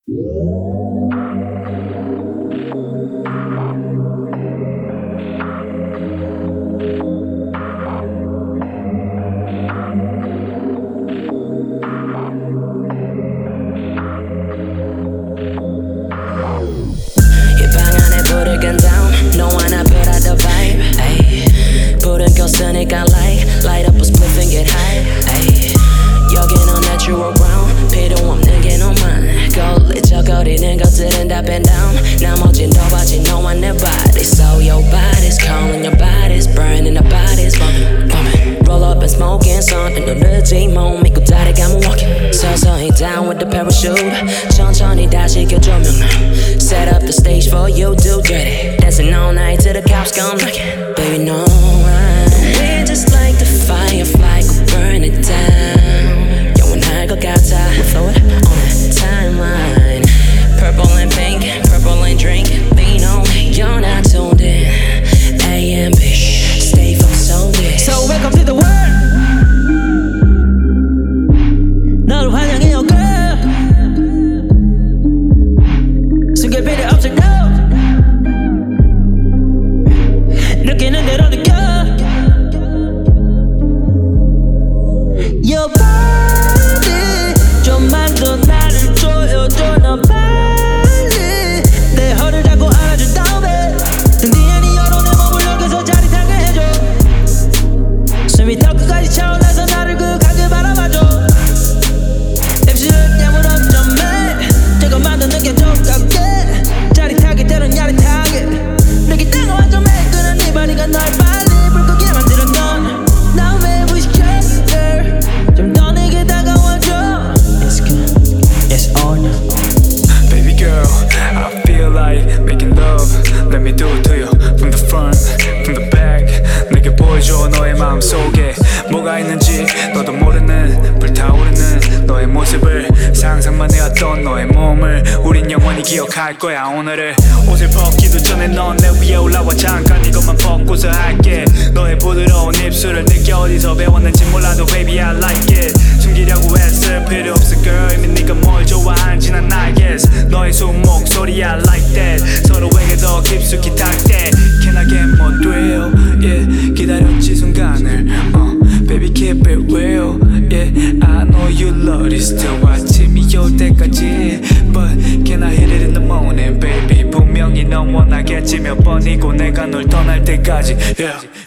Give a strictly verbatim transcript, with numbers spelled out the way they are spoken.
쓰니까 like light up a spliff and get high. Ay, 여기는 natural ground 필요 없는 게 너만 걸리적거리는 것들은 다 bend down. 나머진 더 봐지 너와 내 body. So your body's calling, your body's burning, the body's bumping, bumping. Roll up and smoking something 너 늦지 못 믿고 다리 감은 walking. 서서히 down with the parachute 천천히 다시 껴주면 set up the stage for you to get it. Dancing all night till the cops come knocking. Baby no, we're just like the firefly, go burn it down. 영원할 것 같아, flow it on a timeline. Purple and pink, purple and drink. Lean on me, you're not tuned in. A and B, stay focused on this. So welcome to the world. 너를 환영해요 girl. 숨길 필요 없어 girl. 느끼는 대로 느껴. Your body 좀만 더 나를 조여줘 너 빨리 내 허를 잡고 안아준 다음에 등 뒤에 네 여론에 몸을 녹여서 짜릿하게 해줘. 숨이 더 끝까지 차올라서 나를 그윽하게 바라봐줘. 입술을 깨물어 점에 조금만 더 느껴줘 가볍게 짜릿하게 때론 야릿하게 느낄 때가 완전 매끈한 네 바디가 널 빨리 불끄게 만들어 넌 Now maybe we should girl 좀 더 내게 다가와줘. It's good, yes or no. Baby girl, I feel like making love. Let me do it to you from the front, from the back. 내게 보여줘 너의 마음속에 뭐가 있는지 너도 모르는 불타오르는 너의 모습을 상상만 해왔던 너의 몸을 우린 영원히 기억할 거야. 오늘을 옷을 벗기도 전에 넌 내 위에 올라와 잠깐 이것만 벗고서 할게. 너의 부드러운 입술을 느껴 어디서 배웠는지 몰라도 baby I like it. 숨기려고 애쓸 필요 없어 girl 이미 네가 뭘 좋아하는지 난 알겠어. 너의 숨 목소리 I like that. 서로에게 더 깊숙이 닿게 Can I get more thrill yeah 기다렸지 순간을 uh, Baby keep it real yeah I know you love this till 아침이 올 때까지 But can I hit it in the morning baby 분명히 넌 원하겠지 몇 번이고 내가 널 떠날 때까지 yeah